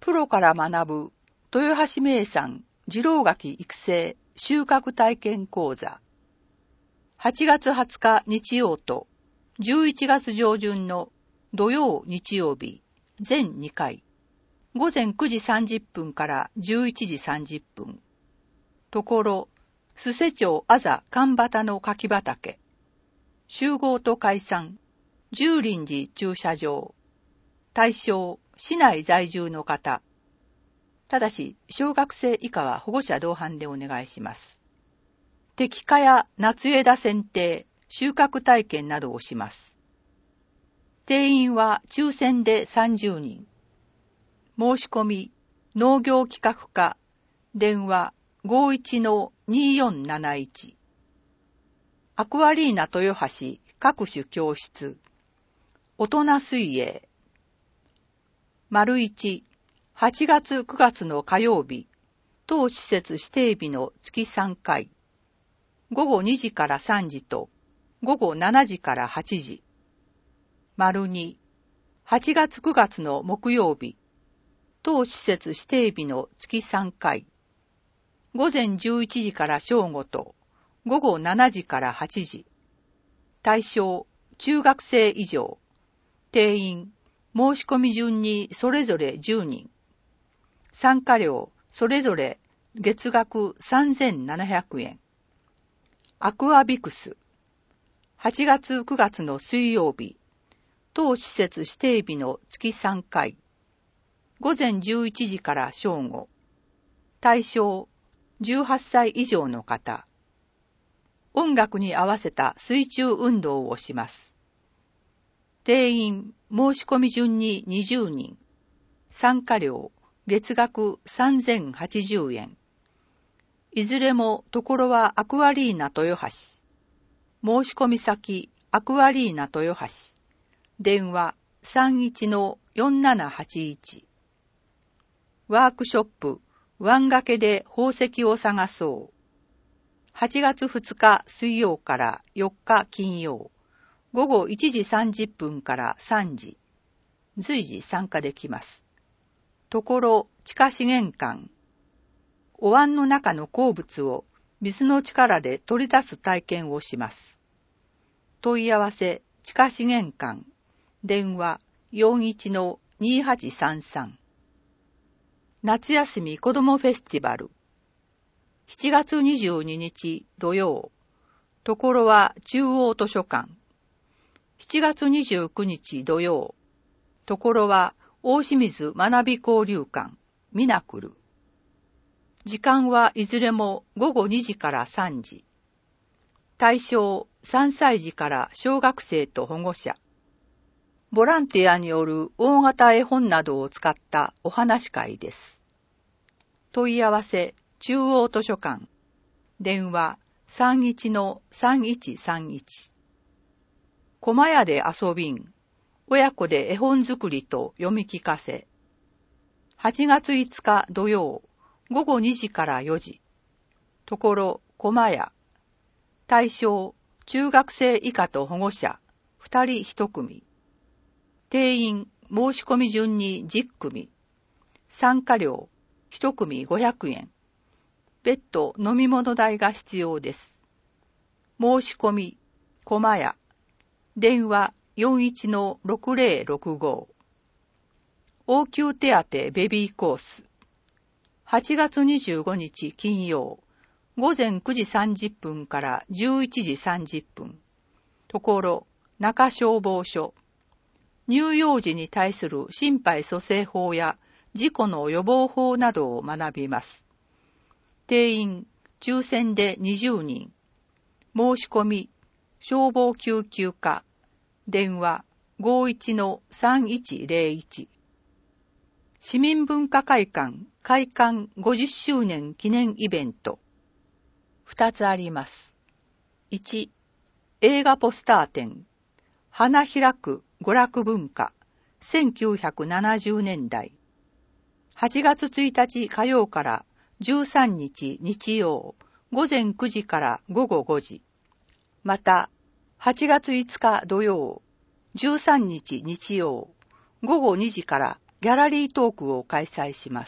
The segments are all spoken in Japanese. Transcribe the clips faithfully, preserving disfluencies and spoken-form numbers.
プロから学ぶ豊橋名産次郎柿育成収穫体験講座。はちがつはつか日曜とじゅういちがつ上旬の土曜日曜日全にかい、ごぜんくじさんじゅっぷんからじゅういちじさんじゅっぷん。ところ、須瀬町あざ神畑の柿畑。集合と解散、十輪寺駐車場。対象、市内在住の方。ただし、小学生以下は保護者同伴でお願いします。摘果や夏枝剪定、収穫体験などをします。定員は抽選でさんじゅうにん。申し込み、農業企画課、電話 ごいちのによんなないち。アクアリーナ豊橋各種教室。大人水泳。丸一、はちがつくがつの火曜日、当施設指定日の月さんかい、ごごにじからさんじとごごしちじからはちじ。丸二、はちがつくがつの木曜日、当施設指定日の月さんかい、ごぜんじゅういちじから正午とごごしちじからはちじ。対象、中学生以上。定員、申し込み順にそれぞれじゅうにん。参加料、それぞれ月額さんぜんななひゃくえん。アクアビクス。はちがつくがつの水曜日、当施設指定日の月さんかい、ごぜんじゅういちじから正午。対象、じゅうはっさい以上の方。音楽に合わせた水中運動をします。定員、申し込み順ににじゅうにん。参加料、月額さんぜんはちじゅうえん。いずれもところはアクアリーナ豊橋。申し込み先、アクアリーナ豊橋。電話 さんいちのよんななはちいち。ワークショップ、ワンがけで宝石を探そう。はちがつふつか水曜からよっか金曜。ごごいちじさんじゅっぷんからさんじ。随時参加できます。ところ、地下資源館。お椀の中の鉱物を水の力で取り出す体験をします。問い合わせ、地下資源館。電話 よんいちのにはちさんさん。夏休み子どもフェスティバル。しちがつにじゅうににち土曜。ところは中央図書館。しちがつにじゅうくにち土曜。ところは大清水学び交流館、ミナクル。時間はいずれもごごにじからさんじ。対象さんさいじから小学生と保護者。ボランティアによる大型絵本などを使ったお話会です。問い合わせ、中央図書館。電話さんいちのさんいちさんいち。駒屋で遊びん。親子で絵本作りと読み聞かせ。はちがついつか土曜、ごごにじからよじ。ところ、駒屋。対象、中学生以下と保護者、ふたりひとくみ。定員、申し込み順にじゅっくみ。参加料、ひとくみごひゃくえん。別途飲み物代が必要です。申し込み、駒屋。電話よんいちのろくぜろろくご。応急手当ベビーコース。はちがつにじゅうごにち金曜、ごぜんくじさんじゅっぷんからじゅういちじさんじゅっぷん。ところ、中消防署。乳幼児に対する心肺蘇生法や事故の予防法などを学びます。定員、抽選でにじゅうにん。申し込み、消防救急課。電話ごいちのさんいちぜろいち。市民文化会館開館ごじゅっしゅうねん記念イベント。ふたつあります。いち、映画ポスター展。花開く娯楽文化。せんきゅうひゃくななじゅうねんだい。はちがつついたち火曜からじゅうさんにち日曜、ごぜんくじからごごごじ。また、はちがついつか土曜、じゅうさんにち日曜、ごごにじからギャラリートークを開催します。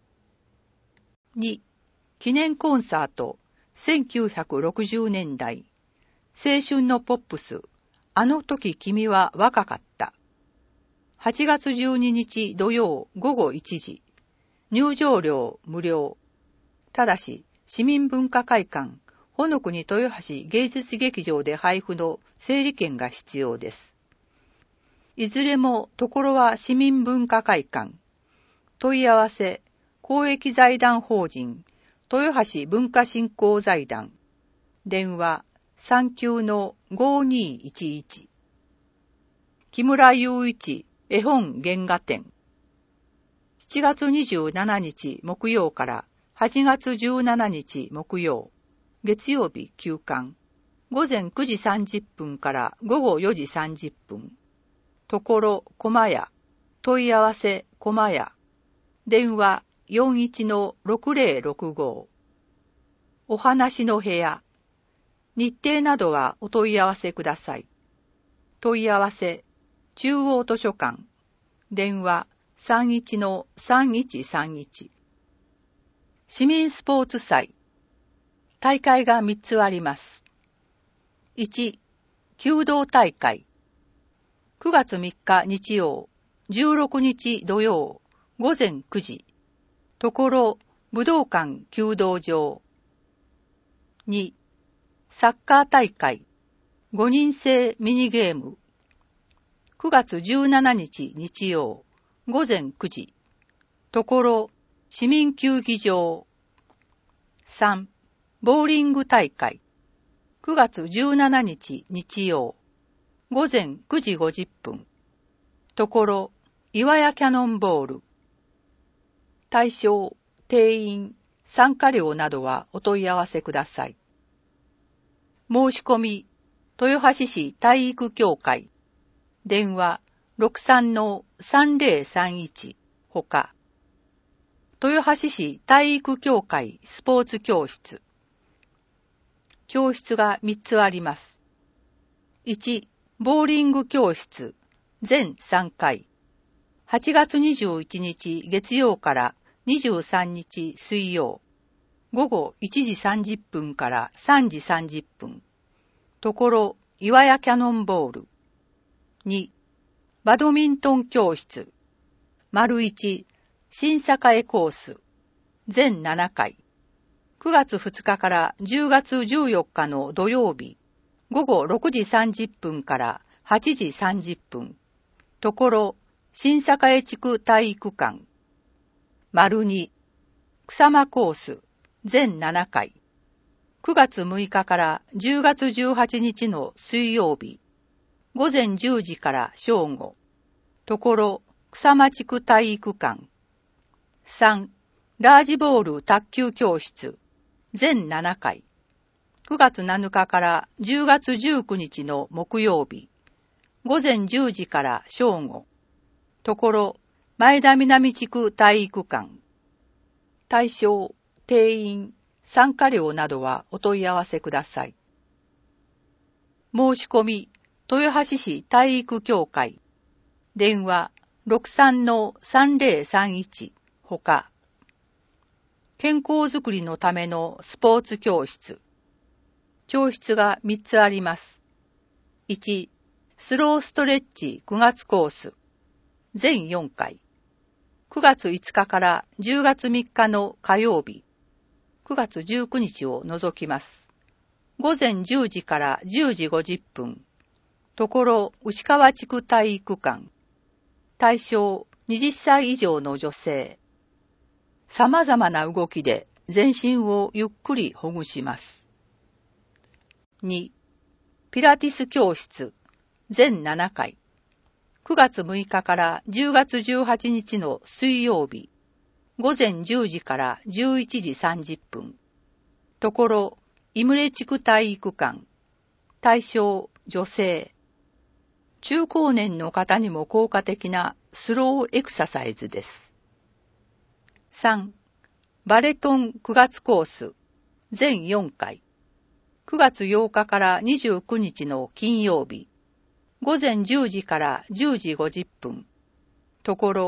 に、記念コンサートせんきゅうひゃくろくじゅうねんだい青春のポップスあの時君は若かった。はちがつじゅうににち土曜ごごいちじ。入場料無料。ただし、市民文化会館、ほのくに豊橋芸術劇場で配布の整理券が必要です。いずれもところは市民文化会館。問い合わせ、公益財団法人、豊橋文化振興財団。電話、さんきゅうのごにいちいち。木村雄一絵本原画展。しちがつにじゅうしちにち木曜からはちがつじゅうしちにち木曜。月曜日休館。ごぜんくじさんじゅっぷんからごごよじさんじゅっぷん。ところ、駒屋。問い合わせ、駒屋。電話、よんいちのろくぜろろくご。お話の部屋。日程などはお問い合わせください。問い合わせ、中央図書館。電話、さんいちのさんいちさんいち。市民スポーツ祭。大会がみっつあります。いち、弓道大会。くがつみっか日曜、じゅうろくにち土曜、ごぜんくじ。ところ、武道館弓道場。に、サッカー大会。ごにん制ミニゲーム。くがつじゅうしちにち日曜、ごぜんくじ。ところ、市民球技場。さん、ボーリング大会。くがつじゅうしちにち日曜、ごぜんくじごじゅっぷん。ところ、岩屋キャノンボール。対象、定員、参加料などはお問い合わせください。申し込み、豊橋市体育協会。電話、ろくさんのさんぜろさんいちほか。豊橋市体育協会スポーツ教室。教室がみっつあります。いち、ボーリング教室、全さんかい。はちがつにじゅういちにち月曜からにじゅうさんにち水曜。ごごいちじさんじゅっぷんからさんじさんじゅっぷん。ところ、岩屋キャノンボール。に、バドミントン教室。丸いち、新栄コース。全ななかい。くがつふつかからじゅうがつじゅうよっかの土曜日。ごごろくじさんじゅっぷんからはちじさんじゅっぷん。ところ、新栄地区体育館。丸に、草間コース。全ななかい。くがつむいかからじゅうがつじゅうはちにちの水曜日。ごぜんじゅうじから正午。ところ、草間地区体育館。さん、ラージボール卓球教室。全ななかい。くがつなのかからじゅうがつじゅうくにちの木曜日。ごぜんじゅうじから正午。ところ、前田南地区体育館。対象、定員、参加料などはお問い合わせください。申し込み、豊橋市体育協会。電話、ろくさんのさんぜろさんいちほか。健康づくりのためのスポーツ教室。教室がみっつあります。いち、スローストレッチくがつコース。全よんかい。くがついつかからじゅうがつみっかの火曜日。くがつじゅうくにちを除きます。ごぜんじゅうじからじゅうじごじゅっぷん。ところ、牛川地区体育館。対象、はたち以上の女性。様々な動きで全身をゆっくりほぐします。に、ピラティス教室。全ななかい。くがつむいかからじゅうがつじゅうはちにちの水曜日。ごぜんじゅうじからじゅういちじさんじゅっぷん。ところ、井村地区体育館。対象、女性。中高年の方にも効果的なスローエクササイズです。さん、バレトンくがつコース。全よんかい。くがつようかからにじゅうくにちの金曜日。ごぜんじゅうじからじゅうじごじゅっぷん。ところ、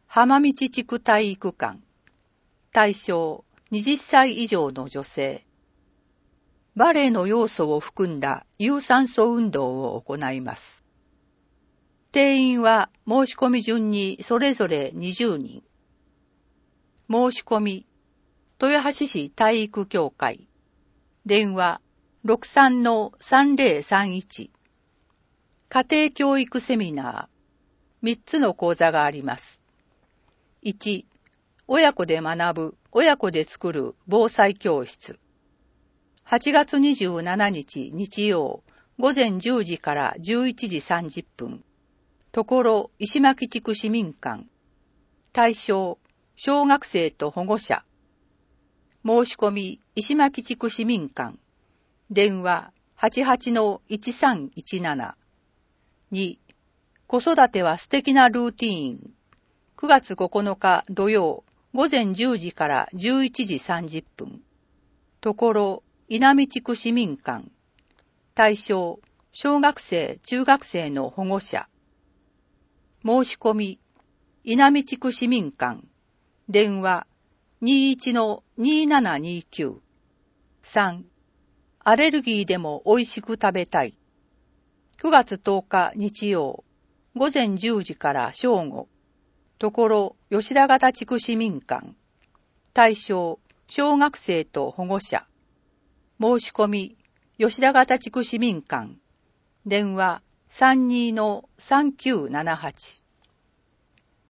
浜道地区体育館。対象、はたち以上の女性。バレエの要素を含んだ有酸素運動を行います。定員は申し込み順にそれぞれにじゅうにん。申し込み、豊橋市体育協会。電話 ろくさんのさんぜろさんいち。家庭教育セミナー。みっつの講座があります。いち、親子で学ぶ、親子で作る防災教室。はちがつにじゅうしちにち日曜、午前じゅうじからじゅういちじさんじゅっぷん。ところ石巻地区市民館。対象、小学生と保護者。申し込み、石巻地区市民館。電話 はちはちのいちさんいちなな。に、子育ては素敵なルーティーン。くがつここのか土曜、午前じゅうじからじゅういちじさんじゅっぷん。ところ稲見地区市民館。対象、小学生、中学生の保護者。申し込み、稲見地区市民館。電話にいちのにななにきゅう。さん、アレルギーでも美味しく食べたい。くがつとおか日曜、午前じゅうじから正午。ところ吉田方地区市民館。対象、小学生と保護者。申し込み、吉田方地区市民館。電話さんにのさんきゅうななはち。